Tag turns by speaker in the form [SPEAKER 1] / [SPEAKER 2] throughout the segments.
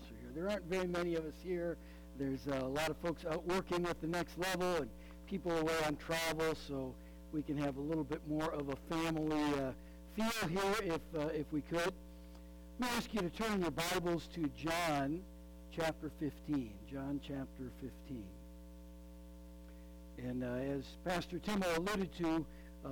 [SPEAKER 1] are here. There aren't very many of us here. There's a lot of folks out working with the Next Level, and people away on travel, so we can have a little bit more of a family feel here if we could. Let me ask you to turn your Bibles to John chapter 15. John chapter 15. And as Pastor Tim alluded to,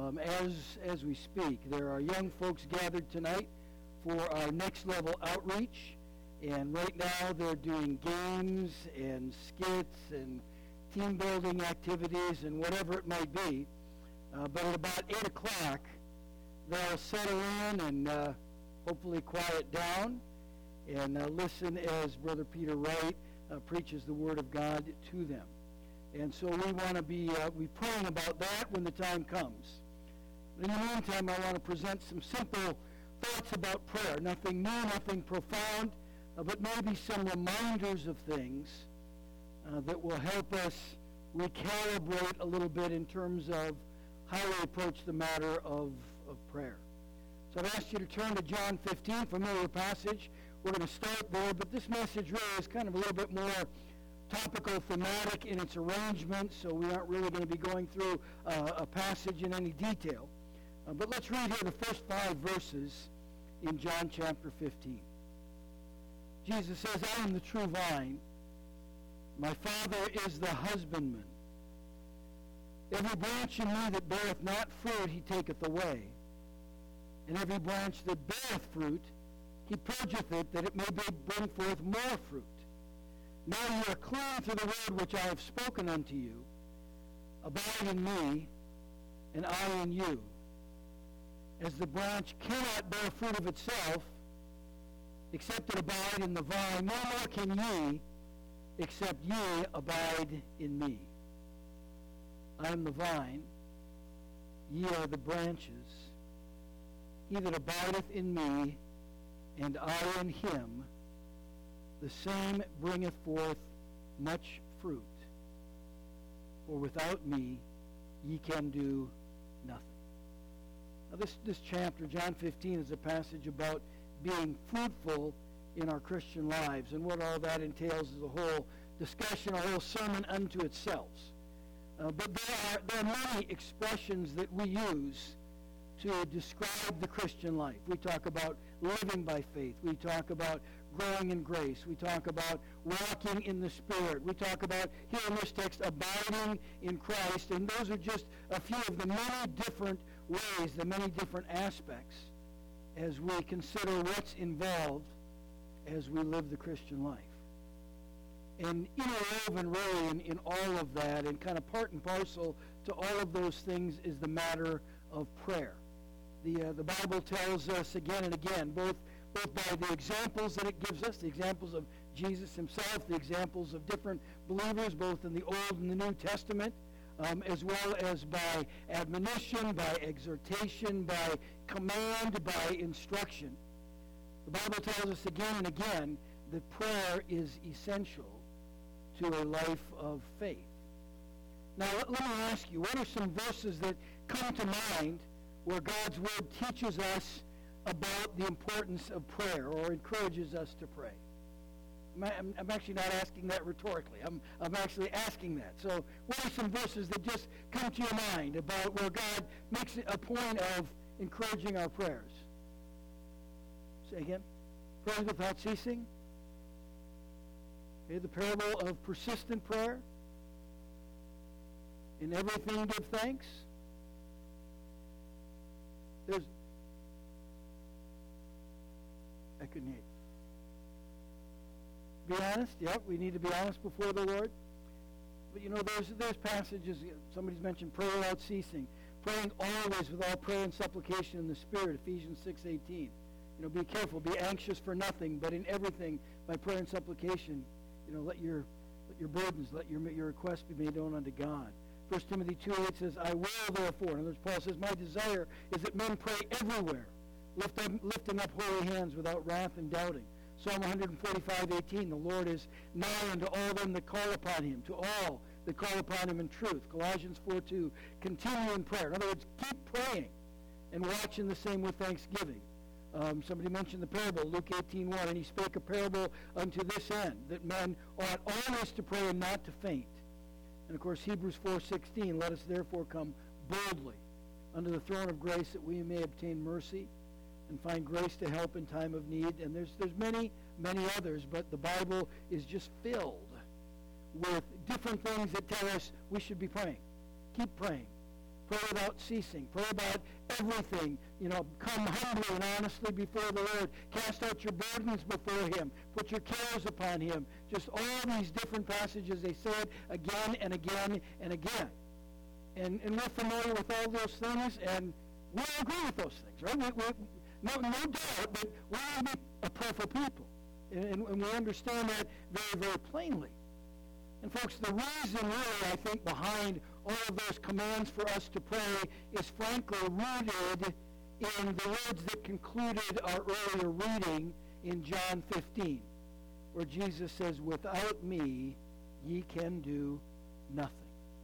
[SPEAKER 1] as we speak, there are young folks gathered tonight for our Next Level outreach. And right now they're doing games and skits and team building activities and whatever it might be. But at about 8 o'clock, they'll settle in and hopefully quiet down and listen as Brother Peter Wright preaches the Word of God to them. And so we want to be praying about that when the time comes. In the meantime, I want to present some simple thoughts about prayer. Nothing new, nothing profound, but maybe some reminders of things that will help us recalibrate a little bit in terms of how we approach the matter of prayer. So I've asked you to turn to John 15, familiar passage. We're going to start there, but this message really is kind of a little bit more topical, thematic in its arrangement, so we aren't really going to be going through a passage in any detail. But let's read here the first 5 verses in John chapter 15. Jesus says, I am the true vine. My Father is the husbandman. Every branch in me that beareth not fruit, he taketh away. And every branch that beareth fruit, he purgeth it, that it may bring forth more fruit. Now you are clean through the word which I have spoken unto you. Abide in me, and I in you. As the branch cannot bear fruit of itself, except it abide in the vine, no more can ye, except ye abide in me. I am the vine, ye are the branches. He that abideth in me, and I in him, the same bringeth forth much fruit. For without me ye can do nothing. Now this chapter, John 15, is a passage about being fruitful in our Christian lives. And what all that entails is a whole discussion, a whole sermon unto itself. But there are many expressions that we use to describe the Christian life. We talk about living by faith. We talk about growing in grace. We talk about walking in the Spirit. We talk about, here in this text, abiding in Christ. And those are just a few of the many different ways, the many different aspects as we consider what's involved as we live the Christian life. And interwoven really in all of that, and kind of part and parcel to all of those things, is the matter of prayer. The Bible tells us again and again, both by the examples that it gives us, the examples of Jesus himself, the examples of different believers, both in the Old and the New Testament, as well as by admonition, by exhortation, by command, by instruction. The Bible tells us again and again that prayer is essential to a life of faith. Now, let me ask you, what are some verses that come to mind where God's Word teaches us about the importance of prayer or encourages us to pray? I'm actually not asking that rhetorically. I'm actually asking that. So what are some verses that just come to your mind about where God makes it a point of encouraging our prayers? Say again. Praying without ceasing. Okay, the parable of persistent prayer. In everything give thanks. I couldn't hear you. Be honest. Yep, we need to be honest before the Lord. But there's passages, somebody's mentioned prayer without ceasing. Praying always with all prayer and supplication in the Spirit, Ephesians 6:18. Be careful, be anxious for nothing, but in everything by prayer and supplication, let your burdens, let your requests be made known unto God. 1 Timothy 2:8 says, I will therefore, in other words, Paul says, my desire is that men pray everywhere, lifting up holy hands without wrath and doubting. Psalm 145:18, the Lord is nigh unto all them that call upon him, to all that call upon him in truth. Colossians 4:2, continue in prayer. In other words, keep praying and watching the same with thanksgiving. Somebody mentioned the parable, Luke 18:1, and he spake a parable unto this end, that men ought always to pray and not to faint. And of course, Hebrews 4:16, let us therefore come boldly unto the throne of grace, that we may obtain mercy and find grace to help in time of need. And there's many, many others, but the Bible is just filled with different things that tell us we should be praying. Keep praying. Pray without ceasing. Pray about everything. Come humbly and honestly before the Lord. Cast out your burdens before Him. Put your cares upon Him. Just all these different passages, they say it again and again and again. And we're familiar with all those things, and we all agree with those things, right? No doubt, but we need to be a prayerful people. And we understand that very, very plainly. And folks, the reason really, I think, behind all of those commands for us to pray is frankly rooted in the words that concluded our earlier reading in John 15, where Jesus says, without me, ye can do nothing.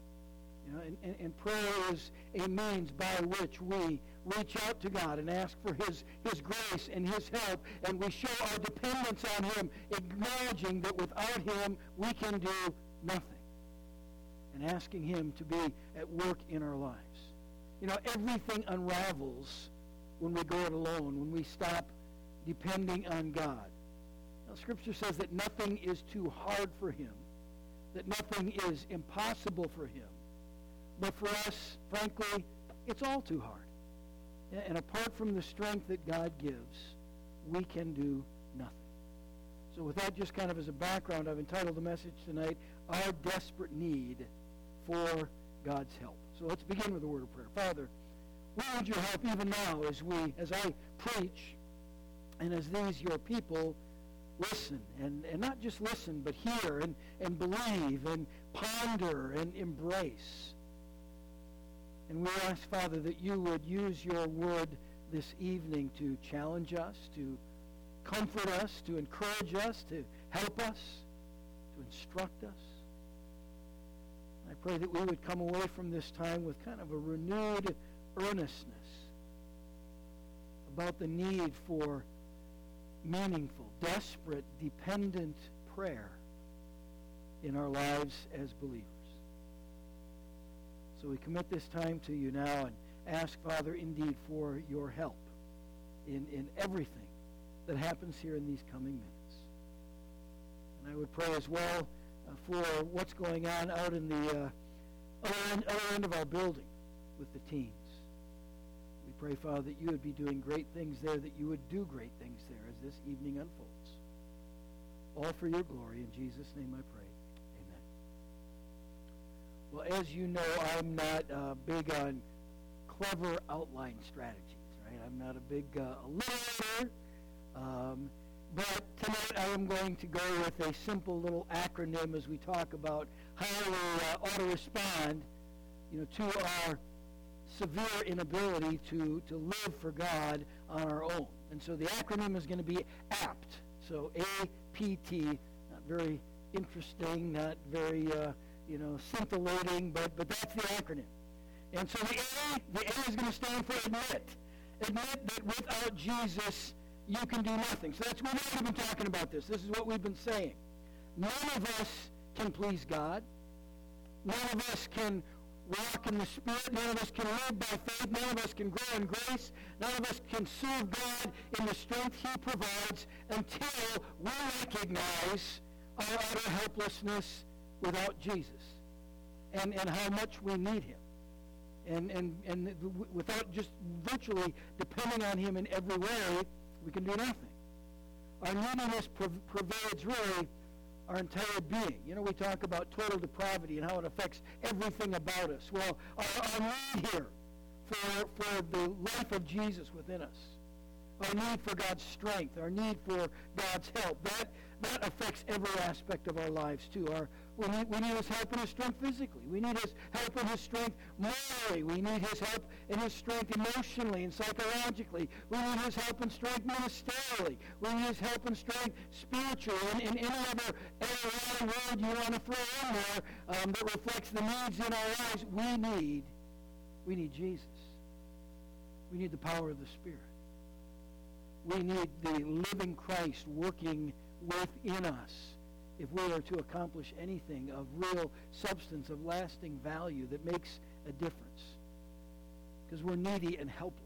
[SPEAKER 1] And prayer is a means by which we reach out to God and ask for His grace and His help, and we show our dependence on Him, acknowledging that without Him we can do nothing, and asking Him to be at work in our lives. Everything unravels when we go it alone, when we stop depending on God. Now, Scripture says that nothing is too hard for Him, that nothing is impossible for Him. But for us, frankly, it's all too hard. And apart from the strength that God gives, we can do nothing. So with that just kind of as a background, I've entitled the message tonight, Our Desperate Need for God's Help. So let's begin with a word of prayer. Father, we need your help even now as I preach and as these your people listen. And not just listen, but hear and believe and ponder and embrace. And we ask, Father, that you would use your word this evening to challenge us, to comfort us, to encourage us, to help us, to instruct us. I pray that we would come away from this time with kind of a renewed earnestness about the need for meaningful, desperate, dependent prayer in our lives as believers. So we commit this time to you now and ask, Father, indeed, for your help in everything that happens here in these coming minutes. And I would pray as well for what's going on out in the other end of our building with the teens. We pray, Father, that you would be doing great things there, that you would do great things there as this evening unfolds. All for your glory. In Jesus' name I pray. Well, as you know, I'm not big on clever outline strategies, right? I'm not a big alliterator. But tonight I am going to go with a simple little acronym as we talk about how we ought to respond, to our severe inability to live for God on our own. And so the acronym is going to be APT. So A-P-T, not very interesting, not very scintillating, but that's the acronym. And so the A is going to stand for admit. Admit that without Jesus, you can do nothing. So that's, we've already been talking about this. This is what we've been saying. None of us can please God. None of us can walk in the Spirit. None of us can live by faith. None of us can grow in grace. None of us can serve God in the strength He provides until we recognize our utter helplessness without Jesus and how much we need Him. And without just virtually depending on Him in every way, we can do nothing. Our neediness pervades really our entire being. We talk about total depravity and how it affects everything about us. Well, our need here for the life of Jesus within us, our need for God's strength, our need for God's help, that affects every aspect of our lives too. We need His help and His strength physically. We need His help and His strength morally. We need His help and His strength emotionally and psychologically. We need His help and strength ministerially. We need His help and strength spiritually. And in any other word you want to throw in there that reflects the needs in our lives, we need Jesus. We need the power of the Spirit. We need the living Christ working within us if we are to accomplish anything of real substance, of lasting value that makes a difference. Because we're needy and helpless.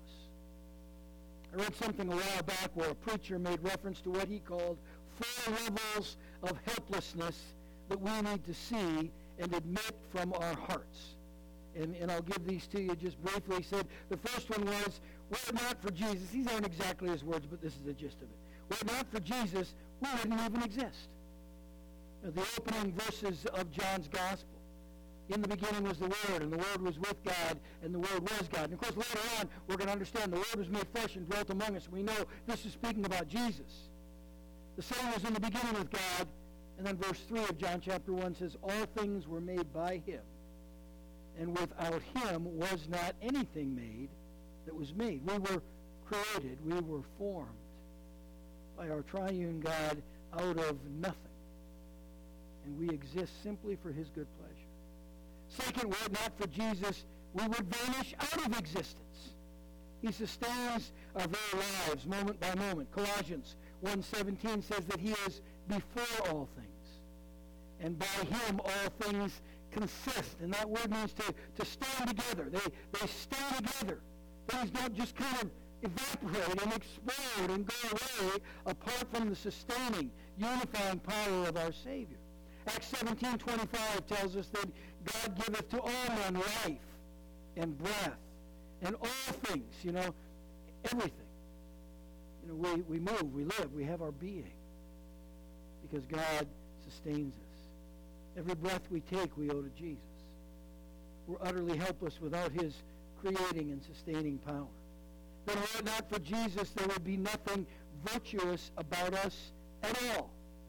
[SPEAKER 1] I read something a while back where a preacher made reference to what he called 4 levels of helplessness that we need to see and admit from our hearts. And I'll give these to you just briefly. He said the first one was, were it not for Jesus, these aren't exactly his words, but this is the gist of it. Were it not for Jesus, we wouldn't even exist. The opening verses of John's Gospel. In the beginning was the Word, and the Word was with God, and the Word was God. And of course, later on, we're going to understand the Word was made flesh and dwelt among us. We know this is speaking about Jesus. The Son was in the beginning with God, and then verse 3 of John chapter 1 says, all things were made by him, and without him was not anything made that was made. We were created, we were formed by our triune God out of nothing. And we exist simply for his good pleasure. Second, were it not for Jesus, we would vanish out of existence. He sustains our very lives moment by moment. Colossians 1:17 says that he is before all things. And by him all things consist. And that word means to stand together. They stay together. Things don't just kind of evaporate and explode and go away apart from the sustaining, unifying power of our Savior. Acts 17:25 tells us that God giveth to all men life and breath and all things, everything. We move, we live, we have our being because God sustains us. Every breath we take, we owe to Jesus. We're utterly helpless without his creating and sustaining power. Then were it not for Jesus, there would be nothing virtuous about us at all.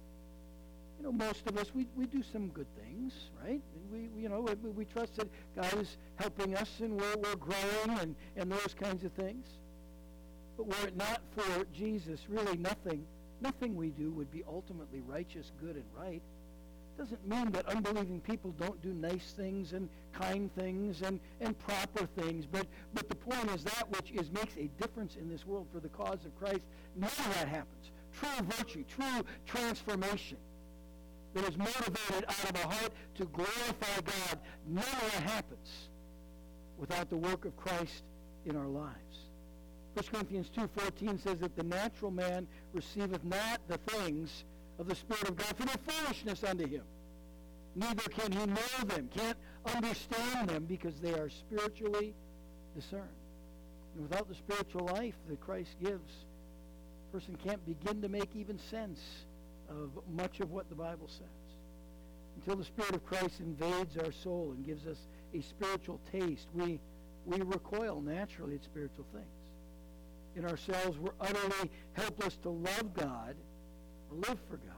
[SPEAKER 1] Most of us, we do some good things, right? And we trust that God is helping us and we're growing and those kinds of things. But were it not for Jesus, really nothing we do would be ultimately righteous, good, and right. Doesn't mean that unbelieving people don't do nice things and kind things and proper things, but the point is that which makes a difference in this world for the cause of Christ, none of that happens. True virtue, true transformation that is motivated out of a heart to glorify God, none of that happens without the work of Christ in our lives. 1 Corinthians 2:14 says that the natural man receiveth not the things of the Spirit of God for their foolishness unto him. Neither can he know them, can't understand them because they are spiritually discerned. And without the spiritual life that Christ gives, a person can't begin to make even sense of much of what the Bible says. Until the Spirit of Christ invades our soul and gives us a spiritual taste, we recoil naturally at spiritual things. In ourselves, we're utterly helpless to love God or live for God.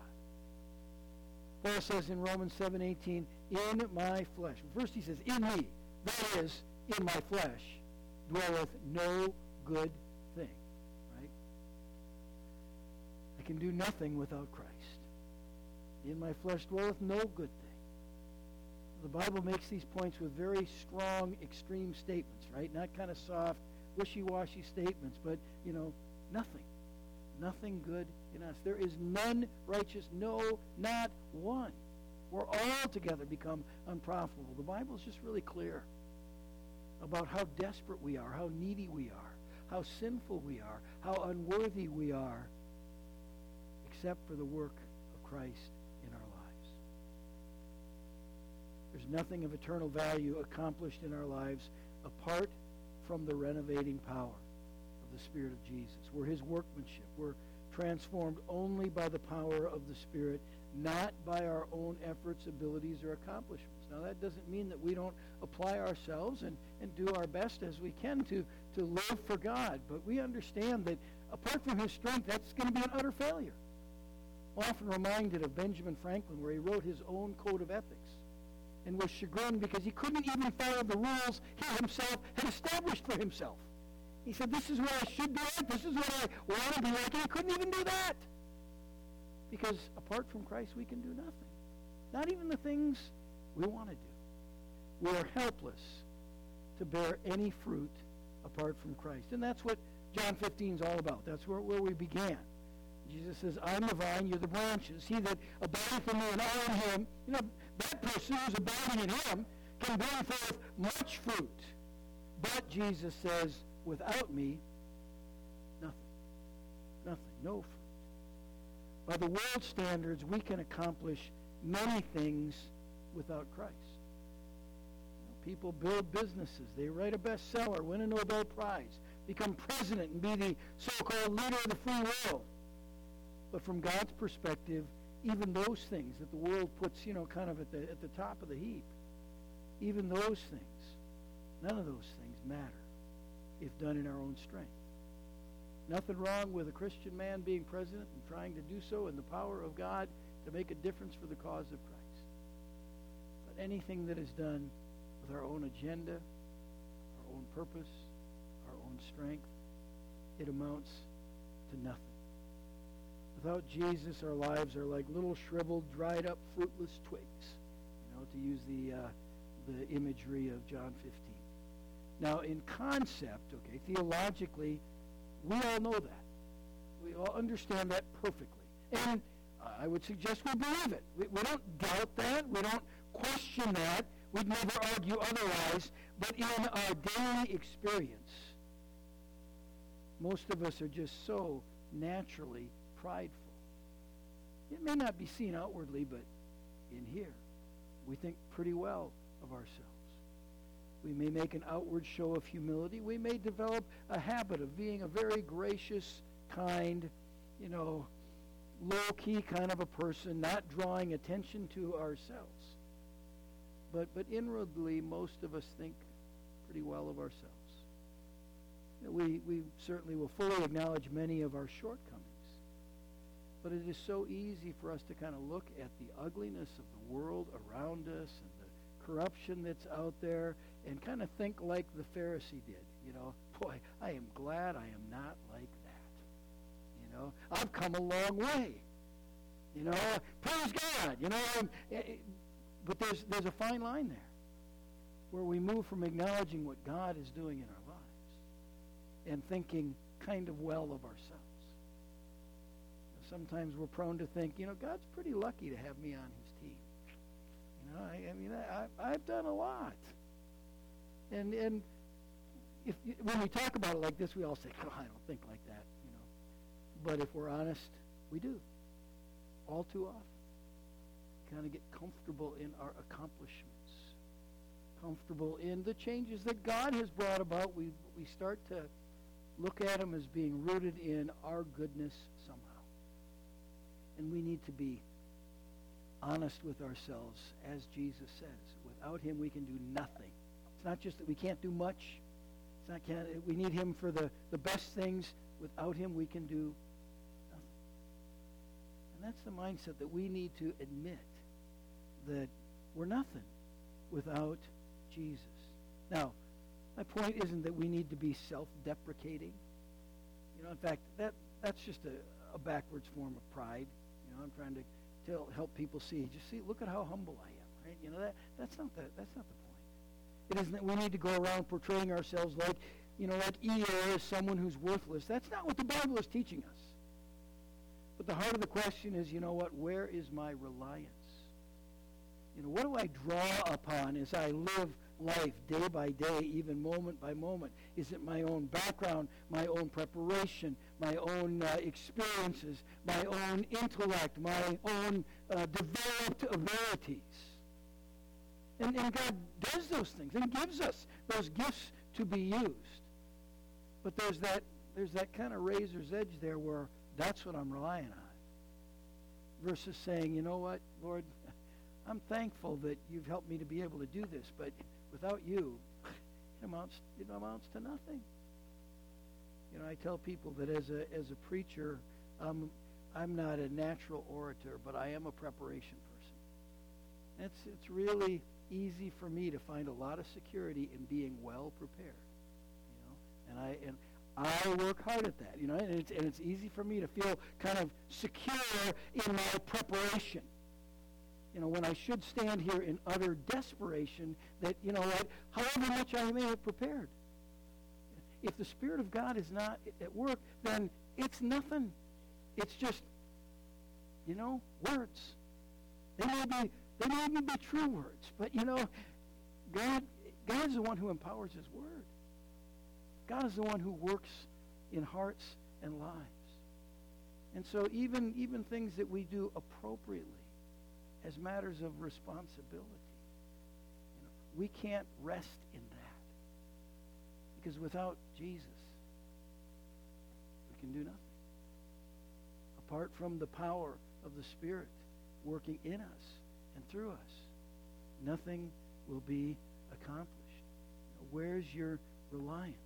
[SPEAKER 1] Paul says in Romans 7:18, in my flesh. First he says, in me, that is, in my flesh, dwelleth no good thing. Right? I can do nothing without Christ. In my flesh dwelleth no good thing. The Bible makes these points with very strong, extreme statements, right? Not kind of soft, wishy-washy statements, but, nothing. Nothing good in us. There is none righteous, no, not one. We're all together become unprofitable. The Bible is just really clear about how desperate we are, how needy we are, how sinful we are, how unworthy we are, except for the work of Christ in our lives. There's nothing of eternal value accomplished in our lives apart from the renovating power of the Spirit of Jesus. We're his workmanship. We're transformed only by the power of the Spirit, not by our own efforts, abilities, or accomplishments. Now, that doesn't mean that we don't apply ourselves and do our best as we can to live for God, but we understand that apart from his strength, that's going to be an utter failure. I'm often reminded of Benjamin Franklin, where he wrote his own code of ethics and was chagrined because he couldn't even follow the rules he himself had established for himself. He said, this is what I should be like, this is what I want to be like, and he couldn't even do that. Because apart from Christ, we can do nothing. Not even the things we want to do. We are helpless to bear any fruit apart from Christ. And that's what John 15 is all about. That's where we began. Jesus says, I'm the vine, you're the branches. He that abideth in me and I in him, that person who's abiding in him can bring forth much fruit. But Jesus says, without me, nothing. Nothing. No fruit. By the world standards, we can accomplish many things without Christ. People build businesses. They write a bestseller, win a Nobel Prize, become president, and be the so-called leader of the free world. But from God's perspective, even those things that the world puts, kind of at the top of the heap, even those things, none of those things matter if done in our own strength. Nothing wrong with a Christian man being president and trying to do so in the power of God to make a difference for the cause of Christ. But anything that is done with our own agenda, our own purpose, our own strength, it amounts to nothing. Without Jesus, our lives are like little shriveled, dried up, fruitless twigs, to use the imagery of John 15. Now, in concept, theologically, we all know that. We all understand that perfectly. And I would suggest we believe it. We don't doubt that. We don't question that. We'd never argue otherwise. But in our daily experience, most of us are just so naturally prideful. It may not be seen outwardly, but in here, we think pretty well of ourselves. We may make an outward show of humility. We may develop a habit of being a very gracious, kind, low-key kind of a person, not drawing attention to ourselves. But inwardly, most of us think pretty well of ourselves. We certainly will fully acknowledge many of our shortcomings. But it is so easy for us to kind of look at the ugliness of the world around us and the corruption that's out there and kind of think like the Pharisee did. Boy, I am glad I am not like that. I've come a long way. Praise God. But there's a fine line there where we move from acknowledging what God is doing in our lives and thinking kind of well of ourselves. Sometimes we're prone to think, God's pretty lucky to have me on his team. I've done a lot. And if when we talk about it like this, we all say, I don't think like that, But if we're honest, we do. All too often. Kind of get comfortable in our accomplishments. Comfortable in the changes that God has brought about. We start to look at them as being rooted in our goodness somehow. And we need to be honest with ourselves, as Jesus says. Without him, we can do nothing. It's not just that we can't do much. We need him for the best things. Without him, we can do nothing. And that's the mindset that we need to admit, that we're nothing without Jesus. Now, my point isn't that we need to be self-deprecating. In fact, that's just a backwards form of pride. I'm trying to help people see. Just see, look at how humble I am, right? That's not the point. It isn't that we need to go around portraying ourselves like Eeyore is someone who's worthless. That's not what the Bible is teaching us. But the heart of the question is, where is my reliance? What do I draw upon as I live life day by day, even moment by moment? Is it my own background, my own preparation, my own experiences, my own intellect, my own developed abilities? And God does those things and gives us those gifts to be used. But there's that kind of razor's edge there where that's what I'm relying on. Versus saying, what, Lord, I'm thankful that you've helped me to be able to do this, but without you, it amounts to nothing. I tell people that as a preacher, I'm not a natural orator, but I am a preparation person. It's really easy for me to find a lot of security in being well prepared. And I work hard at that. And it's easy for me to feel kind of secure in my preparation. When I should stand here in utter desperation that, however much I may have prepared, if the Spirit of God is not at work, then it's nothing. It's just, words. They may even be true words, but God's the one who empowers His Word. God is the one who works in hearts and lives. And so even things that we do appropriately as matters of responsibility, we can't rest in that. Because without Jesus, we can do nothing. Apart from the power of the Spirit working in us and through us, nothing will be accomplished. Where's your reliance?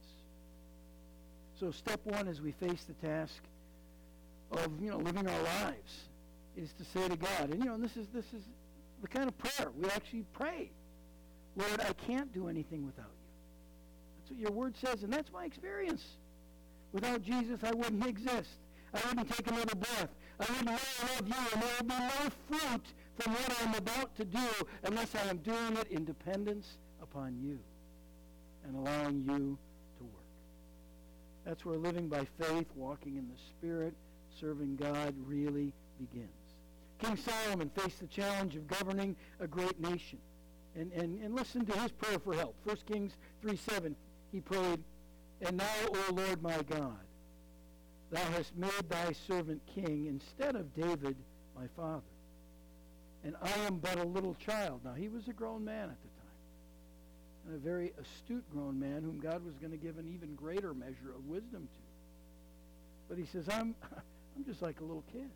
[SPEAKER 1] So step one as we face the task of living our lives is to say to God, and this is the kind of prayer we actually pray. Lord, I can't do anything without you. That's what your word says, and that's my experience. Without Jesus, I wouldn't exist. I wouldn't take another breath. I wouldn't love you, and there would be no fruit from what I'm about to do unless I am doing it in dependence upon you and allowing you to work. That's where living by faith, walking in the Spirit, serving God really begins. King Solomon faced the challenge of governing a great nation. And listen to his prayer for help. 1 Kings 3:7, he prayed, "And now, O Lord my God, thou hast made thy servant king instead of David my father. And I am but a little child." Now, he was a grown man at the time, and a very astute grown man whom God was going to give an even greater measure of wisdom to. But he says, I'm just like a little kid.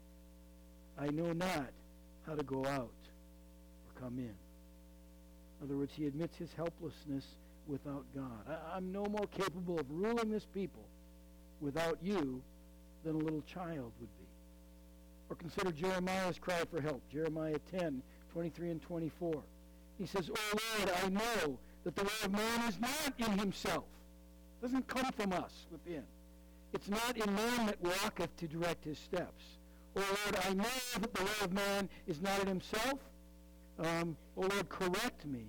[SPEAKER 1] I know not how to go out or come in. In other words, he admits his helplessness without God. I'm no more capable of ruling this people without you than a little child would be. Or consider Jeremiah's cry for help. Jeremiah 10:23 and 24. He says, "O Lord, I know that the way of man is not in himself." It doesn't come from us within. "It's not in man that walketh to direct his steps. O Lord, I know that the way of man is not in himself. O Lord, correct me,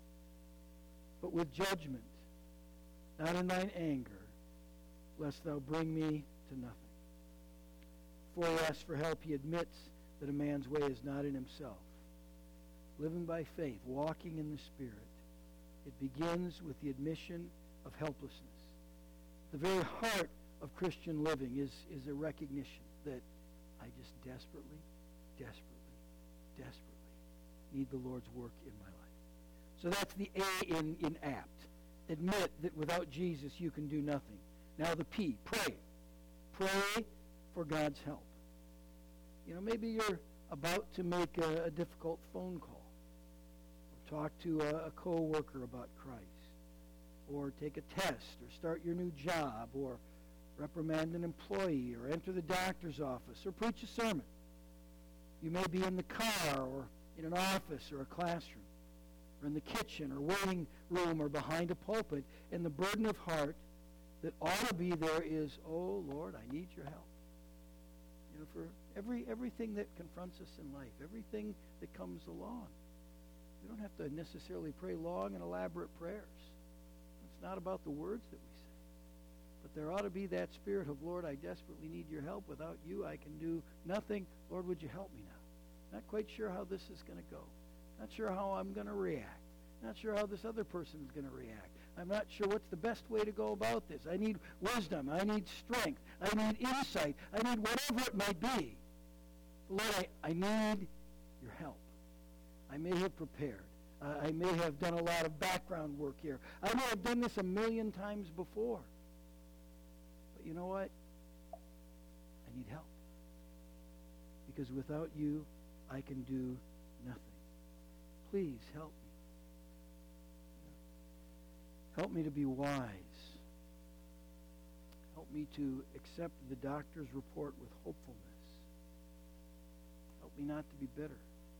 [SPEAKER 1] but with judgment, not in thine anger, lest thou bring me to nothing." Before he asks for help, he admits that a man's way is not in himself. Living by faith, walking in the Spirit, it begins with the admission of helplessness. The very heart of Christian living is a recognition that I just desperately need the Lord's work in my life. So that's the A in apt. Admit that without Jesus you can do nothing. Now the P, pray. Pray for God's help. Maybe you're about to make a difficult phone call, or talk to a co-worker about Christ, or take a test, or start your new job, or reprimand an employee, or enter the doctor's office, or preach a sermon. You may be in the car, or in an office, or a classroom, or in the kitchen, or waiting room, or behind a pulpit, and the burden of heart that ought to be there is, "Oh, Lord, I need your help." For everything that confronts us in life, everything that comes along. We don't have to necessarily pray long and elaborate prayers. It's not about the words that we say. But there ought to be that spirit of, "Lord, I desperately need your help. Without you, I can do nothing. Lord, would you help me now? Not quite sure how this is going to go. Not sure how I'm going to react. Not sure how this other person is going to react. I'm not sure what's the best way to go about this. I need wisdom. I need strength. I need insight. I need whatever it might be. Lord, I need your help. I may have prepared. I may have done a lot of background work here. I may have done this a million times before. But you know what? I need help. Because without you, I can do nothing. Please help me. Help me to be wise. Help me to accept the doctor's report with hopefulness. Help me not to be bitter.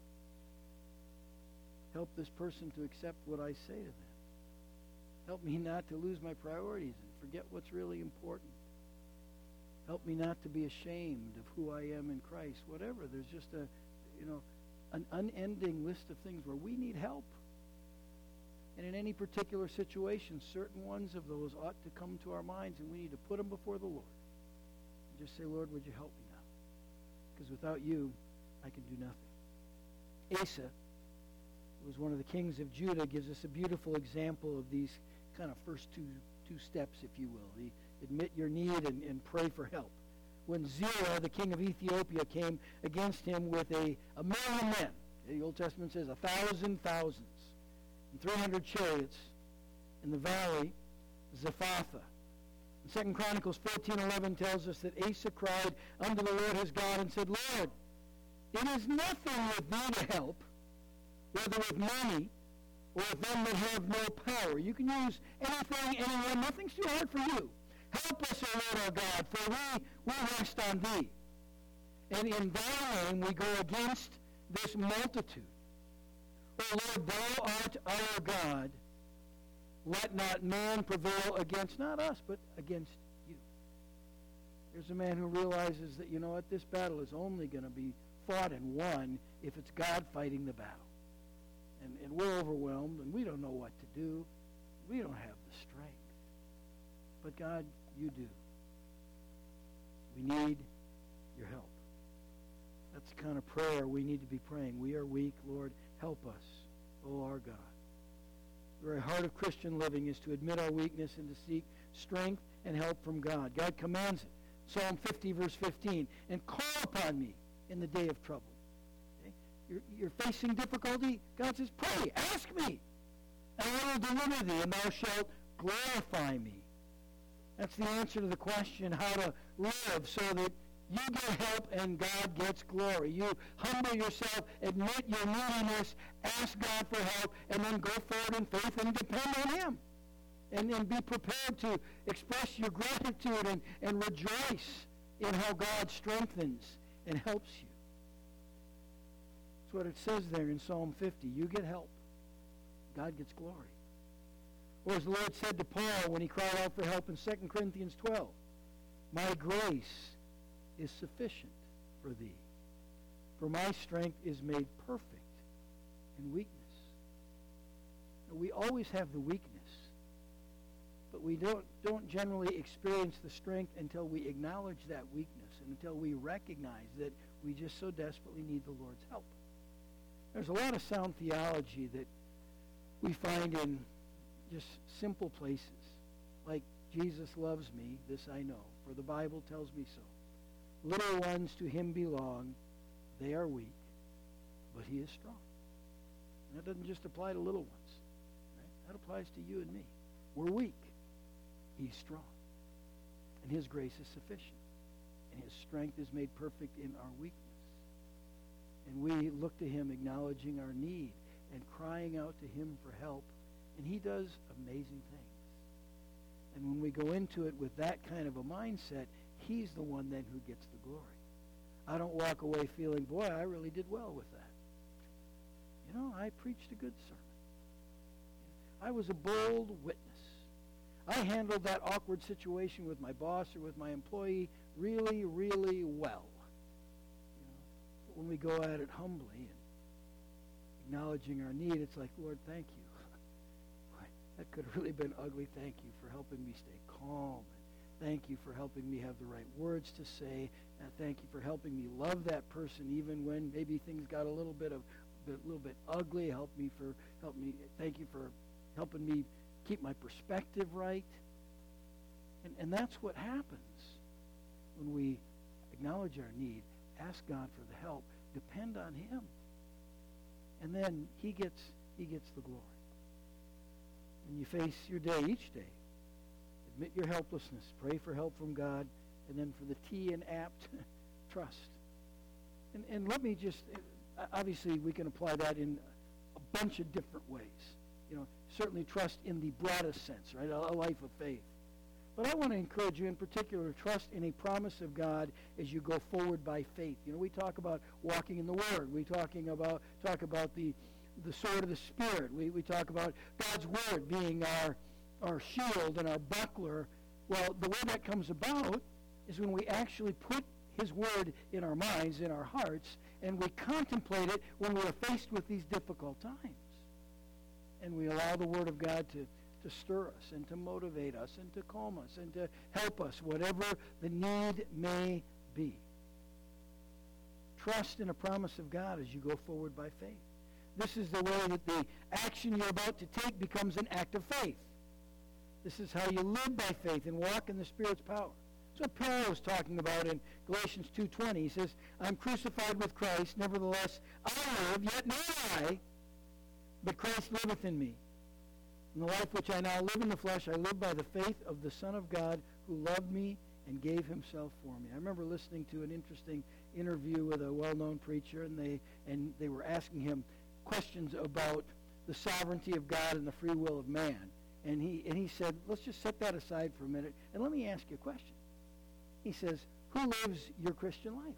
[SPEAKER 1] Help this person to accept what I say to them. Help me not to lose my priorities and forget what's really important. Help me not to be ashamed of who I am in Christ. Whatever. There's just an unending list of things where we need help. And in any particular situation, certain ones of those ought to come to our minds, and we need to put them before the Lord. And just say, Lord, would you help me now? Because without you, I can do nothing. Asa, who was one of the kings of Judah, gives us a beautiful example of these kind of first two steps, if you will. The admit your need and pray for help. When Zerah, the king of Ethiopia, came against him with a million men, the Old Testament says 1,000 thousands, and 300 chariots in the valley, Zephathah. And 2 Chronicles 14:11 tells us that Asa cried unto the Lord his God and said, Lord, it is nothing with thee to help, whether with money or with them that have no power. You can use anything, anyone. Nothing's too hard for you. Help us, O Lord our God, for we rest on thee. And in thy name we go against this multitude. O Lord, thou art our God. Let not man prevail against, not us, but against you. There's a man who realizes that, you know what, this battle is only going to be fought and won if it's God fighting the battle. And we're overwhelmed, and we don't know what to do. We don't have the strength. But God, you do. We need your help. That's the kind of prayer we need to be praying. We are weak, Lord. Help us, O our God. The very heart of Christian living is to admit our weakness and to seek strength and help from God. God commands it. Psalm 50, verse 15. And call upon me in the day of trouble. You're facing difficulty? God says, pray, ask me, and I will deliver thee, and thou shalt glorify me. That's the answer to the question how to live so that you get help and God gets glory. You humble yourself, admit your neediness, ask God for help, and then go forward in faith and depend on him. And be prepared to express your gratitude and rejoice in how God strengthens and helps you. What it says there in Psalm 50. You get help. God gets glory. Or as the Lord said to Paul when he cried out for help in 2 Corinthians 12, my grace is sufficient for thee, for my strength is made perfect in weakness. Now, we always have the weakness, but we don't generally experience the strength until we acknowledge that weakness and until we recognize that we just so desperately need the Lord's help. There's a lot of sound theology that we find in just simple places, like Jesus loves me, this I know, for the Bible tells me so. Little ones to him belong, they are weak, but he is strong. And that doesn't just apply to little ones. Right? That applies to you and me. We're weak. He's strong. And his grace is sufficient. And his strength is made perfect in our weakness. And we look to him acknowledging our need and crying out to him for help. And he does amazing things. And when we go into it with that kind of a mindset, he's the one then who gets the glory. I don't walk away feeling, boy, I really did well with that. You know, I preached a good sermon. I was a bold witness. I handled that awkward situation with my boss or with my employee really, really well. When we go at it humbly and acknowledging our need, it's like, Lord, thank you. That could have really been ugly. Thank you for helping me stay calm. Thank you for helping me have the right words to say. And thank you for helping me love that person even when maybe things got a little bit ugly. Thank you for helping me keep my perspective right. And that's what happens when we acknowledge our need. Ask God for the help. Depend on him. And then he gets the glory. When you face your day each day, admit your helplessness. Pray for help from God. And then for the T in apt, trust. And let me just, obviously we can apply that in a bunch of different ways. You know, certainly trust in the broadest sense, right? A life of faith. But I want to encourage you in particular to trust in a promise of God as you go forward by faith. You know, we talk about walking in the Word. We talk about the sword of the Spirit. We talk about God's Word being our shield and our buckler. Well, the way that comes about is when we actually put his Word in our minds, in our hearts, and we contemplate it when we are faced with these difficult times. And we allow the Word of God to stir us and to motivate us and to calm us and to help us, whatever the need may be. Trust in a promise of God as you go forward by faith. This is the way that the action you're about to take becomes an act of faith. This is how you live by faith and walk in the Spirit's power. That's what Paul was talking about in Galatians 2:20. He says, I'm crucified with Christ, nevertheless I live, yet not I, but Christ liveth in me. In the life which I now live in the flesh, I live by the faith of the Son of God who loved me and gave himself for me. I remember listening to an interesting interview with a well-known preacher, and they were asking him questions about the sovereignty of God and the free will of man. And he said, let's just set that aside for a minute, and let me ask you a question. He says, who lives your Christian life?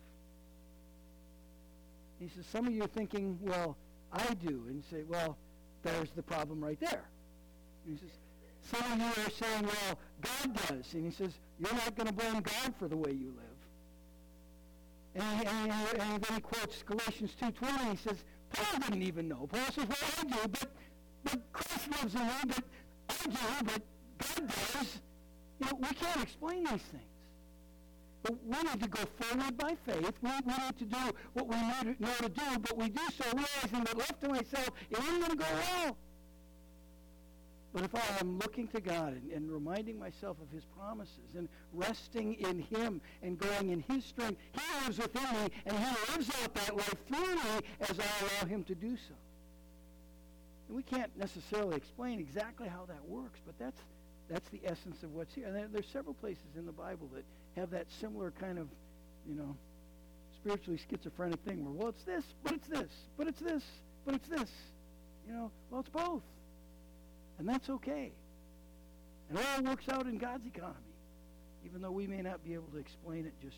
[SPEAKER 1] He says, some of you are thinking, well, I do. And you say, well, there's the problem right there. And he says, some of you are saying, well, God does. And he says, you're not going to blame God for the way you live. And then he quotes Galatians 2:20. He says, Paul didn't even know. Paul says, well, I do, but Christ lives in me, but I do, but God does. We can't explain these things. But we need to go forward by faith. We need to do what we know to do, but we do so realizing that left to myself, it isn't going to go well. But if I am looking to God and reminding myself of his promises and resting in him and going in his strength, he lives within me and he lives out that life through me as I allow him to do so. And we can't necessarily explain exactly how that works, but that's the essence of what's here. And there's several places in the Bible that have that similar kind of, spiritually schizophrenic thing where, well, it's this, but it's this, but it's this, but it's this. Well, it's both. And that's okay. And it all works out in God's economy, even though we may not be able to explain it just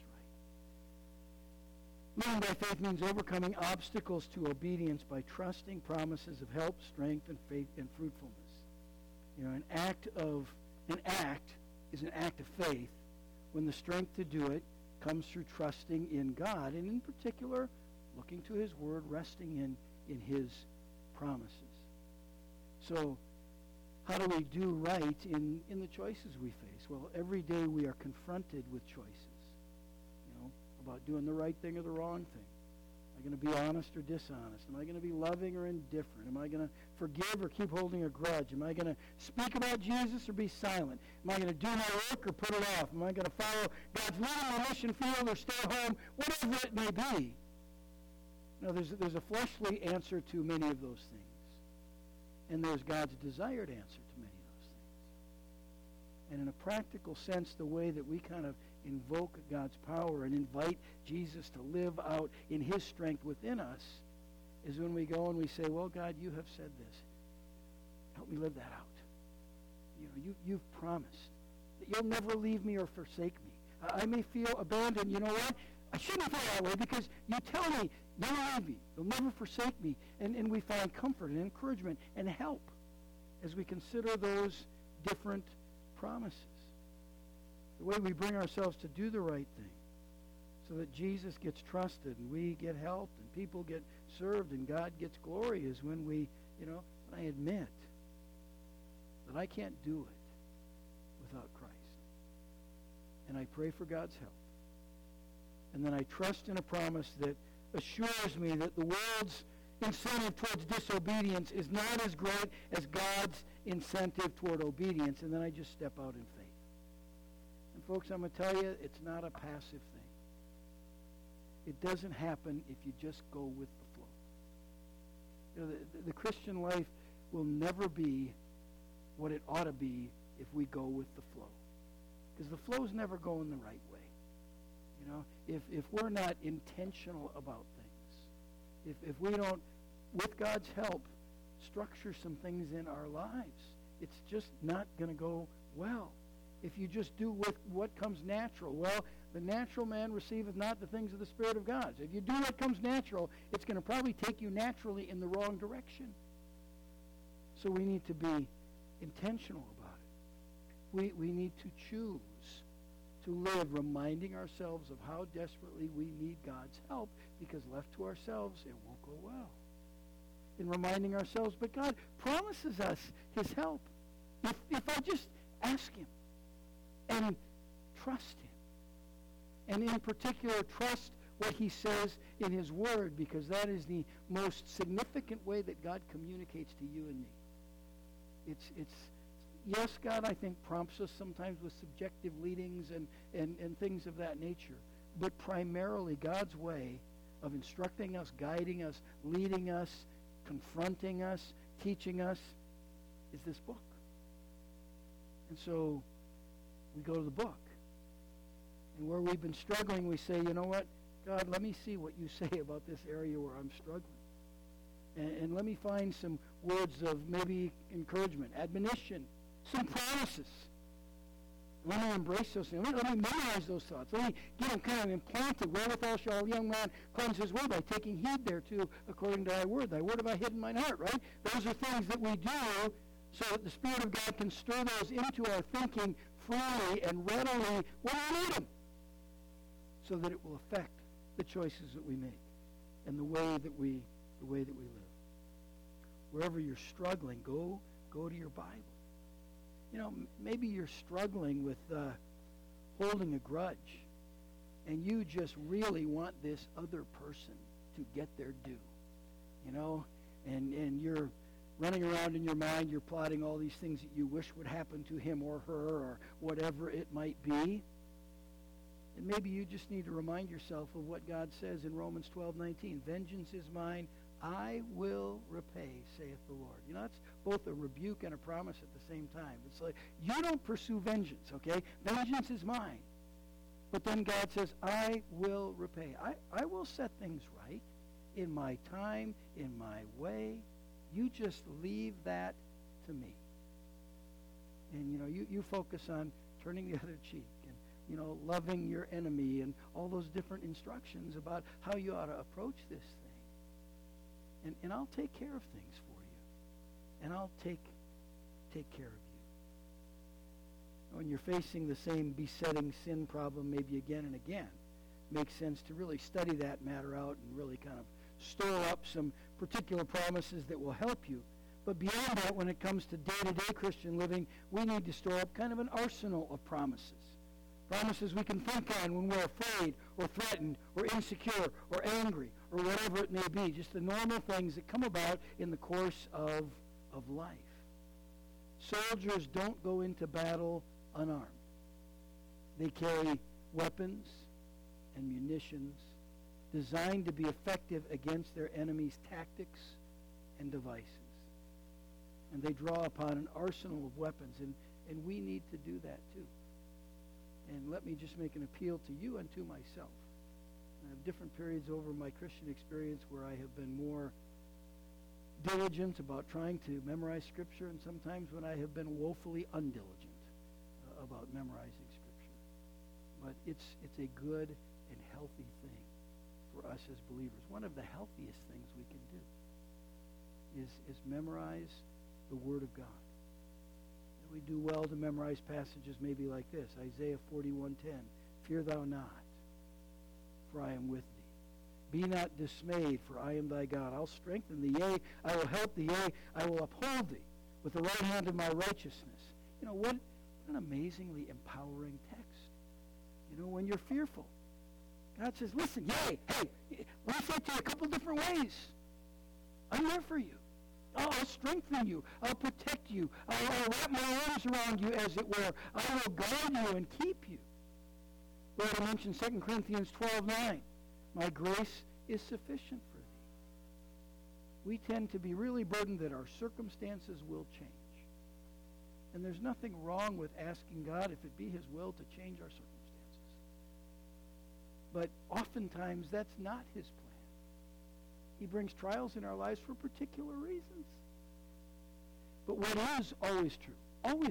[SPEAKER 1] right. Living by faith means overcoming obstacles to obedience by trusting promises of help, strength, and faith and fruitfulness. An act is an act of faith when the strength to do it comes through trusting in God, and in particular, looking to his word, resting in his promises. So, how do we do right in the choices we face? Well, every day we are confronted with choices, about doing the right thing or the wrong thing. Am I going to be honest or dishonest? Am I going to be loving or indifferent? Am I going to forgive or keep holding a grudge? Am I going to speak about Jesus or be silent? Am I going to do my work or put it off? Am I going to follow God's leading on the mission field or stay home? Whatever it may be. There's a fleshly answer to many of those things. And there's God's desired answer to many of those things. And in a practical sense, the way that we kind of invoke God's power and invite Jesus to live out in his strength within us is when we go and we say, well, God, you have said this. Help me live that out. You've promised that you'll never leave me or forsake me. I may feel abandoned. You know what? I shouldn't feel that way because you tell me you'll leave me. You'll never forsake me. And we find comfort and encouragement and help as we consider those different promises. The way we bring ourselves to do the right thing so that Jesus gets trusted and we get helped and people get served and God gets glory is when when I admit that I can't do it without Christ. And I pray for God's help. And then I trust in a promise that assures me that the world's incentive towards disobedience is not as great as God's incentive toward obedience. And then I just step out in faith. And folks, I'm going to tell you, it's not a passive thing. It doesn't happen if you just go with the flow. The Christian life will never be what it ought to be if we go with the flow. Because the flow's never going the right way. If we're not intentional about things, if we don't, with God's help, structure some things in our lives, it's just not going to go well. If you just do with what comes natural, well, the natural man receiveth not the things of the Spirit of God. So if you do what comes natural, it's going to probably take you naturally in the wrong direction. So we need to be intentional about it. We need to choose to live reminding ourselves of how desperately we need God's help, because left to ourselves, it won't go well. in reminding ourselves, but God promises us his help. If I just ask him and trust him, and in particular trust what he says in his word, because that is the most significant way that God communicates to you and me. It's yes, God, I think, prompts us sometimes with subjective leadings and things of that nature, but primarily God's way of instructing us, guiding us, leading us, confronting us, teaching us is this book. And so we go to the book. And where we've been struggling, we say, you know what? God, let me see what you say about this area where I'm struggling. And let me find some words of maybe encouragement, admonition, some promises. Let me embrace those things. Let me memorize those thoughts. Let me get them kind of implanted. Wherewithal shall a young man cleanse his way? By taking heed thereto according to thy word. Thy word have I hid in mine heart, right? Those are things that we do so that the Spirit of God can stir those into our thinking freely and readily when we need them, so that it will affect the choices that we make and the way that we live. Wherever you're struggling, go to your Bible. You know, maybe you're struggling with holding a grudge, and you just really want this other person to get their due. You know, and you're running around in your mind, you're plotting all these things that you wish would happen to him or her or whatever it might be. And maybe you just need to remind yourself of what God says in Romans 12:19. Vengeance is mine, I will repay, saith the Lord. You know, that's both a rebuke and a promise at the same time. It's like, you don't pursue vengeance, okay? Vengeance is mine. But then God says, I will repay. I will set things right in my time, in my way. You just leave that to me. And, you know, you focus on turning the other cheek and, you know, loving your enemy and all those different instructions about how you ought to approach this thing. And I'll take care of things for you. And I'll take care of you. When you're facing the same besetting sin problem maybe again and again, it makes sense to really study that matter out and really kind of store up some particular promises that will help you. But beyond that, when it comes to day-to-day Christian living, we need to store up kind of an arsenal of promises. Promises we can think on when we're afraid or threatened or insecure or angry or whatever it may be. Just the normal things that come about in the course of life. Soldiers don't go into battle unarmed. They carry weapons and munitions designed to be effective against their enemy's tactics and devices. And they draw upon an arsenal of weapons, and we need to do that too. And let me just make an appeal to you and to myself. I have different periods over my Christian experience where I have been more diligent about trying to memorize Scripture, and sometimes when I have been woefully undiligent about memorizing Scripture. But it's a good and healthy thing for us as believers. One of the healthiest things we can do is memorize the Word of God. We do well to memorize passages maybe like this. Isaiah 41:10. Fear thou not, for I am with thee. Be not dismayed, for I am thy God. I'll strengthen thee, yea, I will help thee, yea, I will uphold thee with the right hand of my righteousness. You know, what an amazingly empowering text. You know, when you're fearful, God says, listen, yea, hey, let me say it to you a couple different ways. I'm there for you. I'll strengthen you. I'll protect you. I'll wrap my arms around you, as it were. I will guard you and keep you. Lord, I mentioned 2 Corinthians 12:9. My grace is sufficient for thee. We tend to be really burdened that our circumstances will change. And there's nothing wrong with asking God, if it be his will, to change our circumstances. But oftentimes that's not his plan. He brings trials in our lives for particular reasons. But what is always true,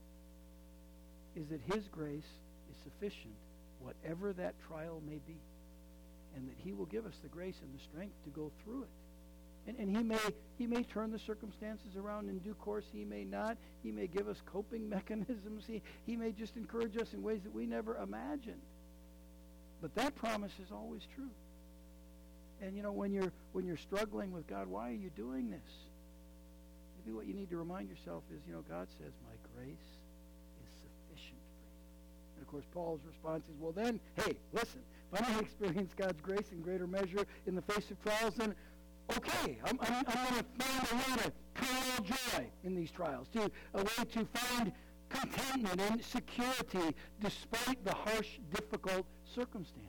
[SPEAKER 1] is that his grace is sufficient, whatever that trial may be. And that he will give us the grace and the strength to go through it. And he may turn the circumstances around in due course. He may not. He may give us coping mechanisms. He may just encourage us in ways that we never imagined. But that promise is always true. And when you're struggling with God, why are you doing this? Maybe what you need to remind yourself is, God says, my grace is sufficient for you. And of course, Paul's response is, well then, hey, listen, if I'm going to experience God's grace in greater measure in the face of trials, then okay, I'm going to find a way to count joy in these trials, a way to find contentment and security despite the harsh, difficult circumstances.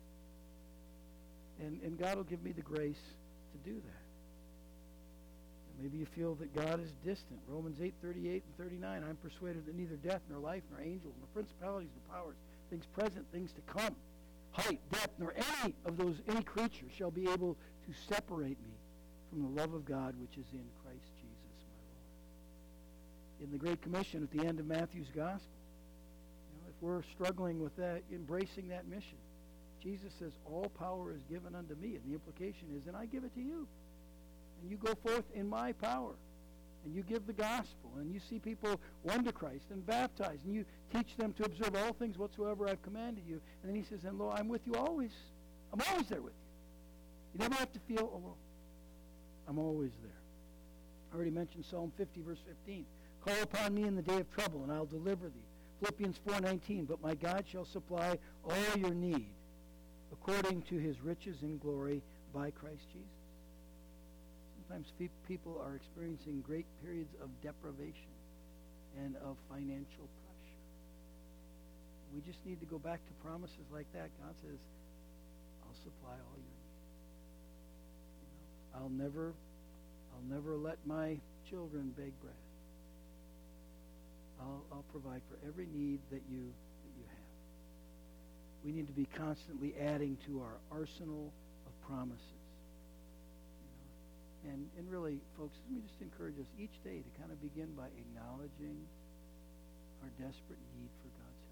[SPEAKER 1] And God will give me the grace to do that. And maybe you feel that God is distant. Romans 8:38 and 39, I'm persuaded that neither death nor life nor angels nor principalities nor powers, things present, things to come, height, depth, nor any creature shall be able to separate me from the love of God which is in Christ Jesus my Lord. In the Great Commission at the end of Matthew's Gospel, if we're struggling with that, embracing that mission, Jesus says, all power is given unto me. And the implication is, and I give it to you. And you go forth in my power. And you give the gospel. And you see people won to Christ and baptized. And you teach them to observe all things whatsoever I've commanded you. And then he says, and lo, I'm with you always. I'm always there with you. You never have to feel alone. I'm always there. I already mentioned Psalm 50, verse 15. Call upon me in the day of trouble, and I'll deliver thee. Philippians 4:19. But my God shall supply all your need according to his riches in glory by Christ Jesus. Sometimes people are experiencing great periods of deprivation and of financial pressure. We just need to go back to promises like that. God says, I'll supply all your needs. I'll never let my children beg bread. I'll provide for every need that you have. We need to be constantly adding to our arsenal of promises. And really, folks, let me just encourage us each day to kind of begin by acknowledging our desperate need for God's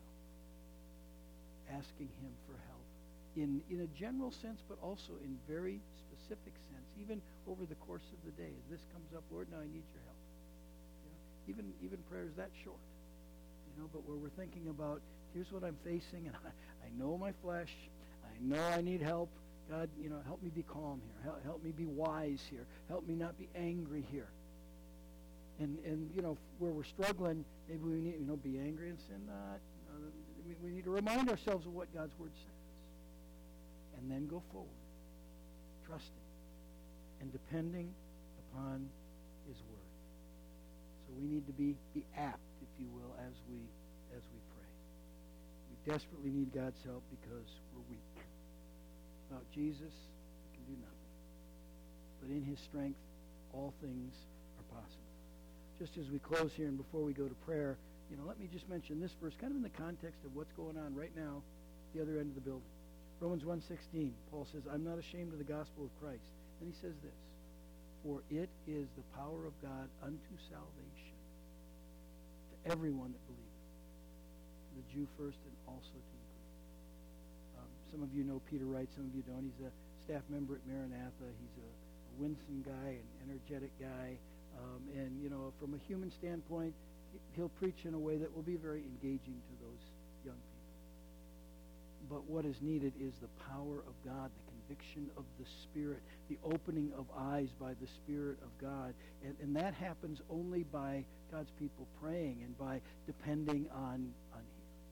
[SPEAKER 1] help. Asking him for help in a general sense, but also in very specific sense, even over the course of the day. As this comes up, Lord, now I need your help. Even prayers that short. But where we're thinking about, here's what I'm facing, and I know my flesh. I know I need help. God, help me be calm here. Help me be wise here. Help me not be angry here. And where we're struggling, maybe we need, be angry and sin not. We need to remind ourselves of what God's Word says. And then go forward, trusting and depending upon his Word. So we need to be apt, if you will, as we pray. We desperately need God's help because we're weak. Without Jesus, we can do nothing. But in his strength, all things are possible. Just as we close here and before we go to prayer, let me just mention this verse, kind of in the context of what's going on right now at the other end of the building. Romans 1:16, Paul says, I'm not ashamed of the gospel of Christ. And he says this, for it is the power of God unto salvation to everyone that believeth, to the Jew first and also to the Greek. Some of you know Peter Wright, some of you don't. He's a staff member at Maranatha. He's a winsome guy, an energetic guy. And from a human standpoint, he'll preach in a way that will be very engaging to those young people. But what is needed is the power of God, the conviction of the Spirit, the opening of eyes by the Spirit of God. And that happens only by God's people praying and by depending on him.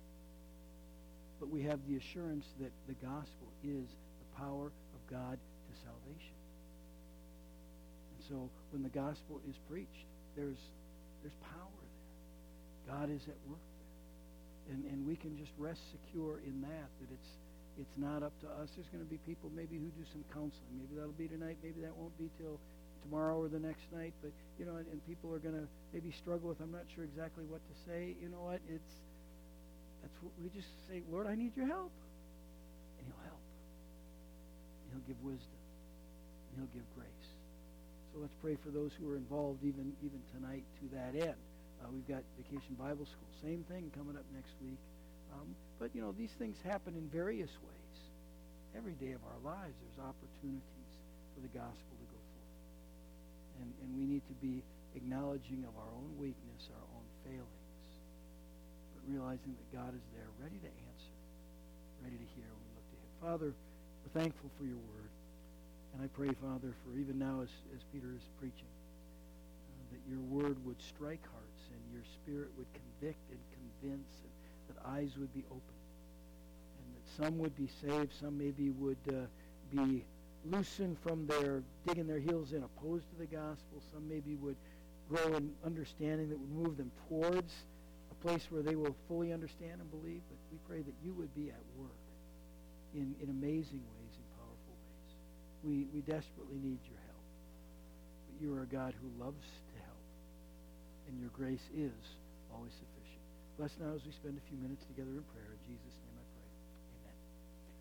[SPEAKER 1] But we have the assurance that the gospel is the power of God to salvation. And so when the gospel is preached, there's power there. God is at work there. And we can just rest secure in that it's not up to us. There's going to be people maybe who do some counseling. Maybe that'll be tonight. Maybe that won't be till tomorrow or the next night. But, and people are going to maybe struggle with, I'm not sure exactly what to say. You know what? That's what we just say, Lord, I need your help. And he'll help. And he'll give wisdom. And he'll give grace. So let's pray for those who are involved even tonight to that end. We've got Vacation Bible School. Same thing coming up next week. But, these things happen in various ways. Every day of our lives, there's opportunities for the gospel to go forth. And we need to be acknowledging of our own weakness, our own failings, but realizing that God is there, ready to answer, ready to hear when we look to him. Father, we're thankful for your word. And I pray, Father, for even now as Peter is preaching, that your word would strike hearts and your spirit would convict and convince, and that eyes would be opened, and that some would be saved, some maybe would be loosened from their digging their heels in opposed to the gospel, some maybe would grow in understanding that would move them towards a place where they will fully understand and believe. But we pray that you would be at work in amazing ways, in powerful ways. We desperately need your help. But you are a God who loves to help, and your grace is always sufficient. Bless now as we spend a few minutes together in prayer. In Jesus' name.